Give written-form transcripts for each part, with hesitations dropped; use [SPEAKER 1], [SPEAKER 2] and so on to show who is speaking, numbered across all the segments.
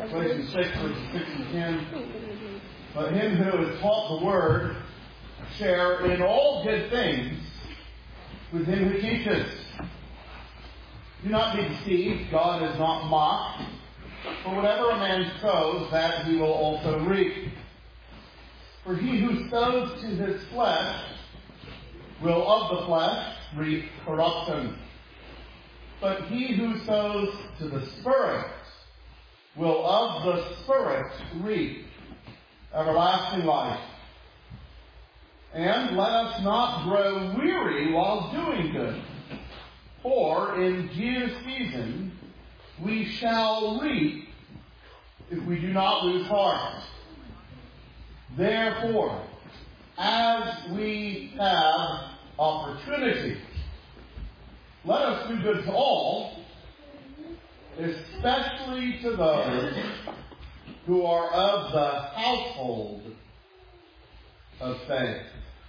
[SPEAKER 1] Galatians 6, verses 6 and 10. But him who is taught the word share in all good things with him who teaches. Do not be deceived, God is not mocked. For whatever a man sows, that he will also reap. For he who sows to his flesh will of the flesh reap corruption. But he who sows to the Spirit will of the Spirit reap everlasting life. And let us not grow weary while doing good. For in due season we shall reap if we do not lose heart. Therefore, as we have opportunity, let us do good to all, especially to those who are of the household of faith.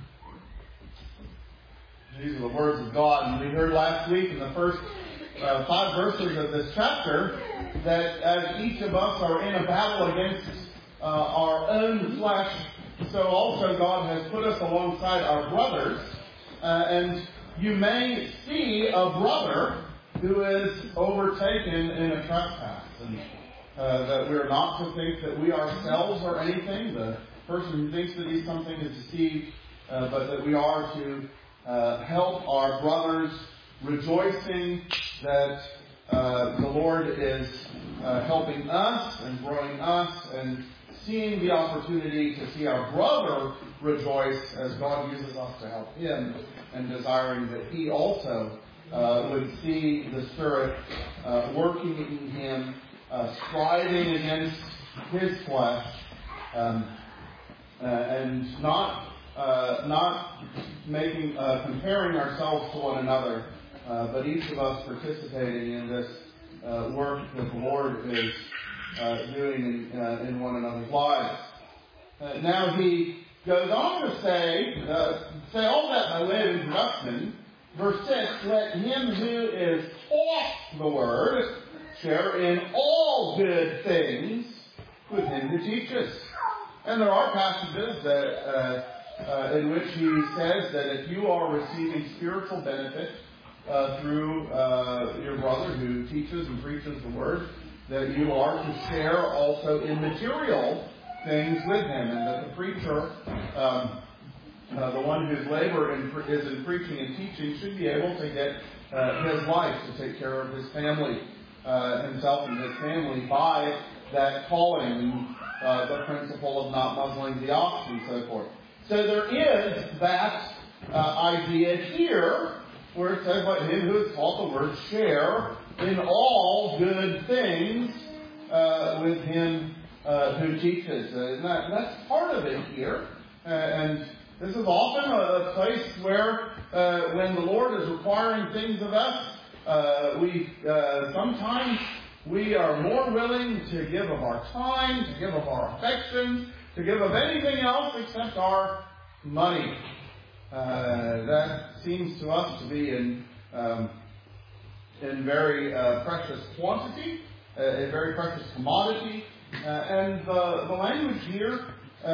[SPEAKER 1] These are the words of God. And we heard last week in the first 5 verses of this chapter that as each of us are in a battle against our own flesh, so also God has put us alongside our brothers. And you may see a brother who is overtaken in a trespass. And that we are not to think that we ourselves are anything. The person who thinks that he's something is deceived. But that we are to help our brothers, rejoicing that the Lord is helping us and growing us, and seeing the opportunity to see our brother rejoice as God uses us to help him, and desiring that he also would see the Spirit working in him, striving against his flesh, and not making comparing ourselves to one another, but each of us participating in this work that the Lord is doing in one another's lives. Now he goes on to say all that by way of introduction. Verse 6, let him who is taught the word share in all good things with him who teaches. And there are passages that in which he says that if you are receiving spiritual benefit through your brother who teaches and preaches the word, that you are to share also in material things with him, and that the preacher, the one whose labor is in preaching and teaching, should be able to get his life to take care of his family, himself and his family, by that calling, and the principle of not muzzling the ox and so forth. So there is that idea here where it says, let him who is taught the word share in all good things with him who teaches. And that's part of it here. And this is often a place where when the Lord is requiring things of us, sometimes we are more willing to give of our time, to give of our affections, to give of anything else except our money. That seems to us to be in very precious quantity, a very precious commodity. And the language here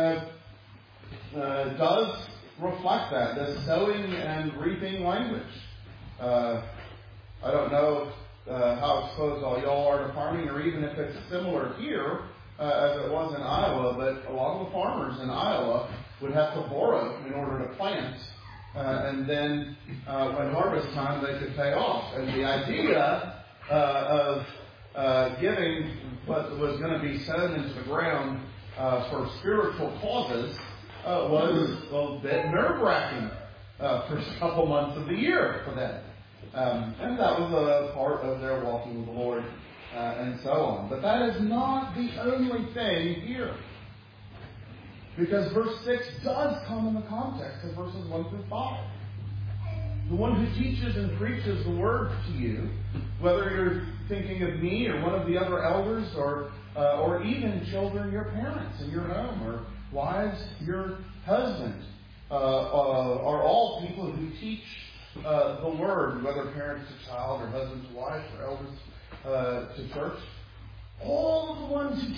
[SPEAKER 1] does reflect that, the sowing and reaping language. I don't know how exposed all y'all are to farming, or even if it's similar here as it was in Iowa, but a lot of the farmers in Iowa would have to borrow in order to plant. And then when harvest time, they could pay off. And the idea of giving what was going to be sown into the ground for spiritual causes was a bit nerve-wracking for a couple months of the year for them. And that was a part of their walking with the Lord and so on. But that is not the only thing here. Because verse 6 does come in the context of verses 1 through 5. The one who teaches and preaches the word to you, whether you're thinking of me or one of the other elders, or even children, your parents in your home, or wives, your husband, are all people who teach the word, whether parents to child, or husband to wife, or elders to church. All of the ones who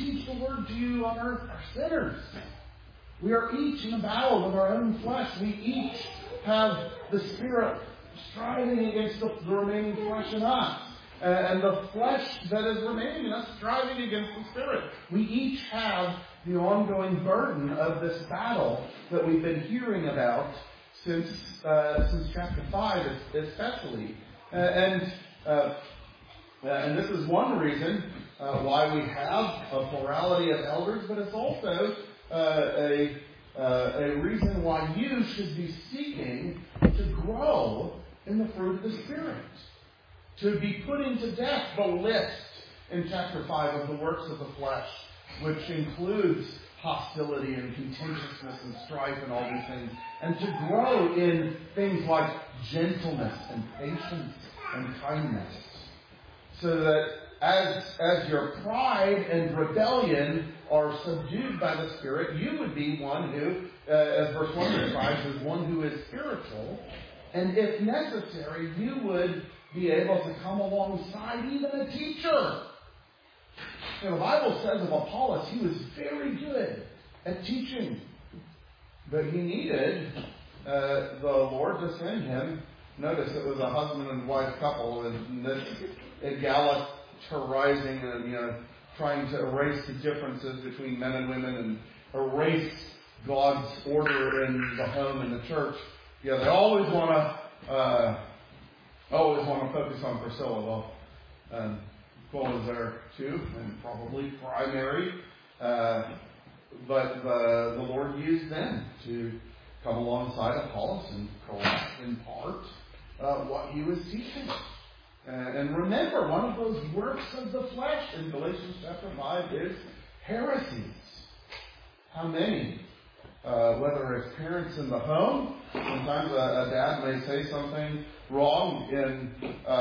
[SPEAKER 1] to you on earth are sinners. We are each in a battle with our own flesh. We each have the Spirit striving against the remaining flesh in us. And the flesh that is remaining in us striving against the Spirit. We each have the ongoing burden of this battle that we've been hearing about since chapter 5 especially. And this is one reason why we have a plurality of elders, but it's also a reason why you should be seeking to grow in the fruit of the Spirit. To be putting to death the list in chapter 5 of the works of the flesh, which includes hostility and contentiousness and strife and all these things, and to grow in things like gentleness and patience and kindness. So that as your pride and rebellion are subdued by the Spirit, you would be one who, as verse 1 describes, is one who is spiritual. And if necessary, you would be able to come alongside even a teacher. The Bible says of Apollos, he was very good at teaching. But he needed the Lord to send him. Notice it was a husband and wife couple, and this egalitizing and trying to erase the differences between men and women and erase God's order in the home and the church. They always want to focus on Priscilla. Well, Paul is there too, and probably primary. But the Lord used them to come alongside Apollos and correct in part what he was teaching. And remember, one of those works of the flesh in Galatians chapter 5 is heresies. How many? Whether it's parents in the home, sometimes a dad may say something wrong in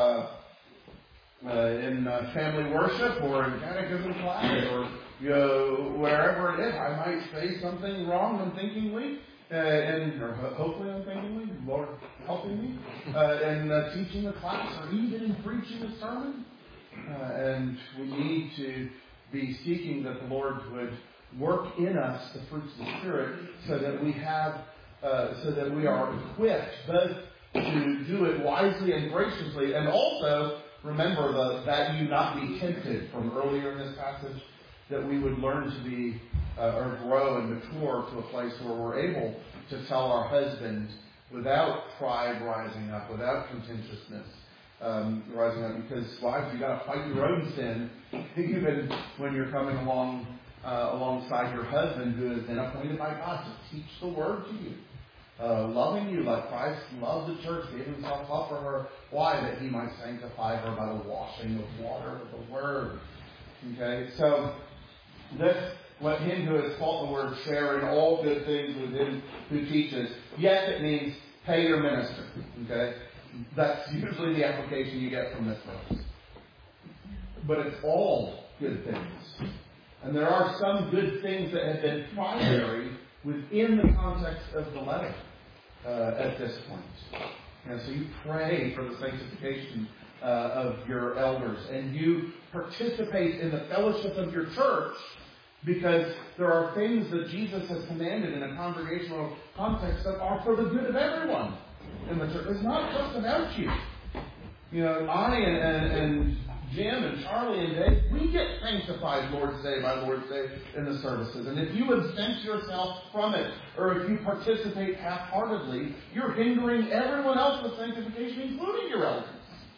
[SPEAKER 1] family worship or in catechism class or wherever it is. I might say something wrong unthinkingly, or hopefully unthinkingly, Lord helping me, in teaching a class or even in preaching a sermon. And we need to be seeking that the Lord would work in us the fruits of the Spirit so that we are equipped both to do it wisely and graciously, and also remember that you not be tempted from earlier in this passage, that we would learn to be or grow and mature to a place where we're able to tell our husband without pride rising up, without contentiousness rising up, because wives, you got to fight your own sin even when you're coming alongside your husband who has been appointed by God to teach the word to you. Loving you like Christ loved the church, gave himself up for her. Why? That he might sanctify her by the washing of water of the word. Okay? So, let him who has taught the word share in all good things with him who teaches. Yes, it means pay your minister. Okay? That's usually the application you get from this verse. But it's all good things. And there are some good things that have been primary within the context of the letter at this point. And so you pray for the sanctification of your elders, and you participate in the fellowship of your church, because there are things that Jesus has commanded in a congregational context that are for the good of everyone in the church. It's not just about you. I and Jim and Charlie and Dave, we get sanctified Lord's Day by Lord's Day in the services. And if you absent yourself from it, or if you participate half-heartedly, you're hindering everyone else with sanctification, including your elders.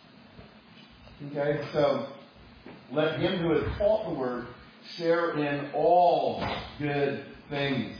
[SPEAKER 1] Okay, so let him who has taught the word share in all good things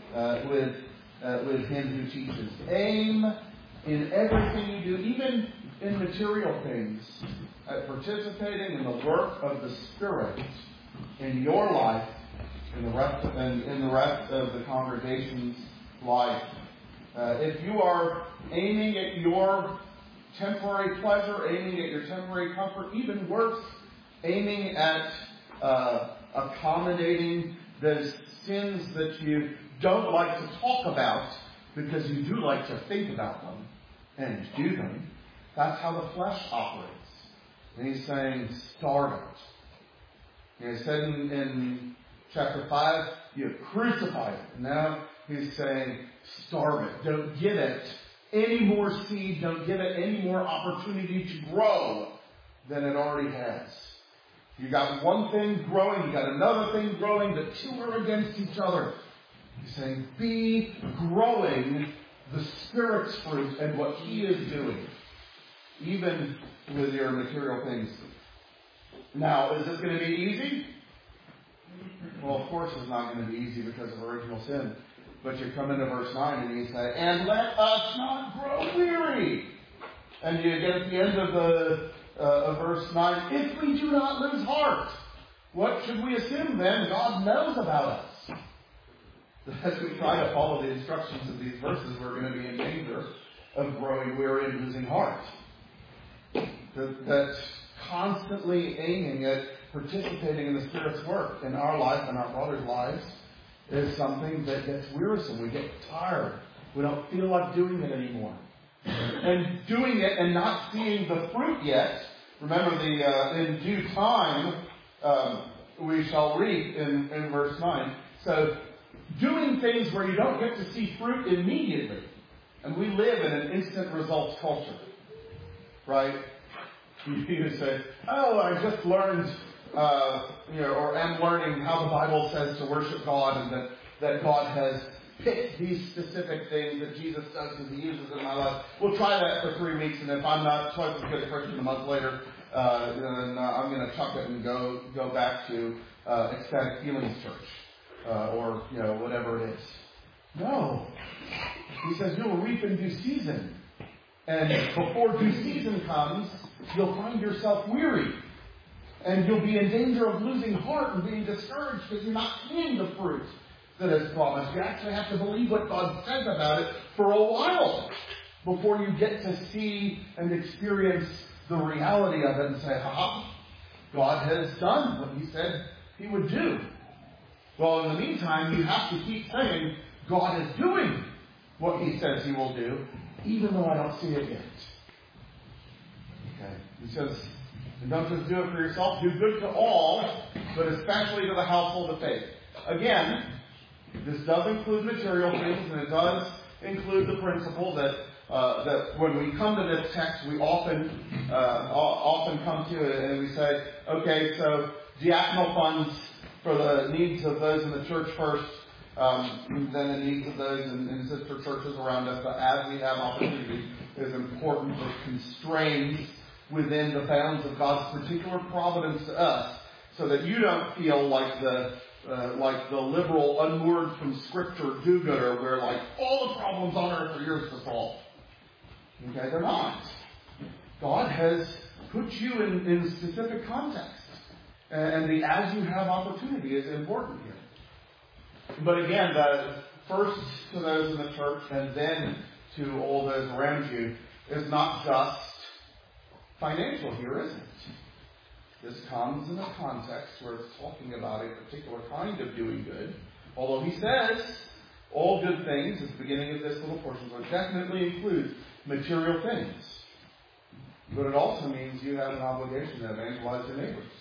[SPEAKER 1] with him who teaches. Aim in everything you do, even in material things, at participating in the work of the Spirit in your life, in the rest of the congregation's life. If you are aiming at your temporary pleasure, aiming at your temporary comfort, even worse, aiming at accommodating those sins that you don't like to talk about because you do like to think about them and do them, that's how the flesh operates. And he's saying, start it. He said in Chapter 5, you have crucified it. Now he's saying, starve it. Don't give it any more seed. Don't give it any more opportunity to grow than it already has. You got one thing growing, you got another thing growing. The two are against each other. He's saying, be growing the Spirit's fruit and what He is doing, even with your material things. Now, is this going to be easy? Well, of course it's not going to be easy because of original sin. But you come into verse 9 and you say, and let us not grow weary. And you get at the end of verse 9, if we do not lose heart, what should we assume then? God knows about us. As we try to follow the instructions of these verses, we're going to be in danger of growing weary and losing heart. That constantly aiming at participating in the Spirit's work in our life and our brothers' lives is something that gets wearisome. We get tired. We don't feel like doing it anymore. And doing it and not seeing the fruit yet. Remember, in due time we shall reap in verse 9. So, doing things where you don't get to see fruit immediately. And we live in an instant results culture. Right? You say, oh, I just learned, or am learning how the Bible says to worship God, and that God has picked these specific things that Jesus does and He uses in my life. We'll try that for 3 weeks, and if I'm not twice as good a Christian a month later, then I'm going to chuck it and go back to Ecstatic Feelings Church, or whatever it is. No. He says you'll reap in due season. And before due season comes, you'll find yourself weary. And you'll be in danger of losing heart and being discouraged because you're not seeing the fruit that is promised. You actually have to believe what God says about it for a while before you get to see and experience the reality of it and say, God has done what He said He would do. Well, in the meantime, you have to keep saying, God is doing what He says He will do, even though I don't see it yet. Okay? He says, and don't just do it for yourself, do good to all, but especially to the household of faith. Again, this does include material things, and it does include the principle that when we come to this text, we often come to it and we say, okay, so diaconal funds for the needs of those in the church first, then the needs of those in sister churches around us. But as we have opportunity, it is important to constrain within the bounds of God's particular providence to us, so that you don't feel like the liberal, unmoored from Scripture do-gooder, where all the problems on earth are yours to solve. Okay, they're not. God has put you in specific context. And the as you have opportunity is important here. But again, first to those in the church and then to all those around you is not just financial here, is it? This comes in a context where it's talking about a particular kind of doing good. Although he says all good things at the beginning of this little portion, so it definitely includes material things. But it also means you have an obligation to evangelize your neighbors.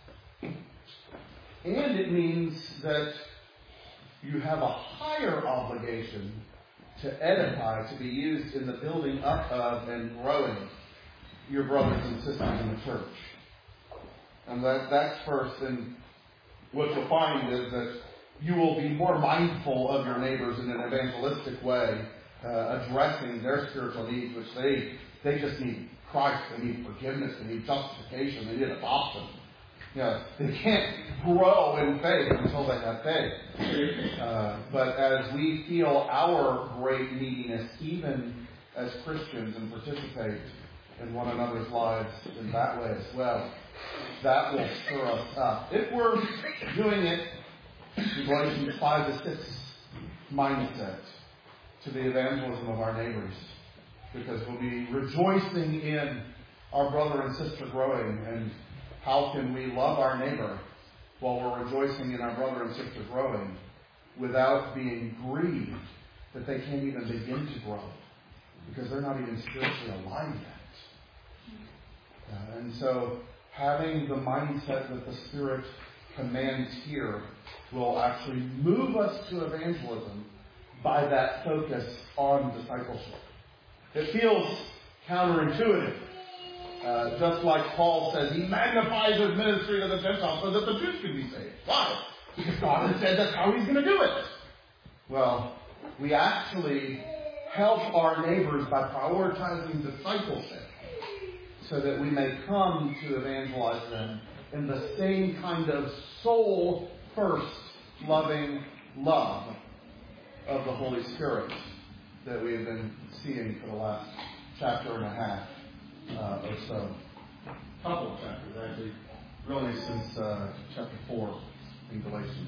[SPEAKER 1] And it means that you have a higher obligation to edify, to be used in the building up of and growing your brothers and sisters in the church. And that's first. And what you'll find is that you will be more mindful of your neighbors in an evangelistic way, addressing their spiritual needs, which they just need Christ, they need forgiveness, they need justification, they need adoption. They can't grow in faith until they have faith. But as we feel our great neediness, even as Christians, and participate in one another's lives in that way as well, that will stir us up. If we're doing it in Galatians 5-6 mindset to the evangelism of our neighbors, because we'll be rejoicing in our brother and sister growing. And how can we love our neighbor while we're rejoicing in our brother and sister growing without being grieved that they can't even begin to grow because they're not even spiritually alive yet? And so having the mindset that the Spirit commands here will actually move us to evangelism by that focus on discipleship. It feels counterintuitive. Just like Paul says, he magnifies his ministry to the Gentiles so that the Jews can be saved. Why? Because God has said that's how he's going to do it. Well, we actually help our neighbors by prioritizing discipleship so that we may come to evangelize them in the same kind of soul-first loving love of the Holy Spirit that we have been seeing for the last chapter and a half or so. Couple of chapters, actually, really since chapter 4 in Galatians.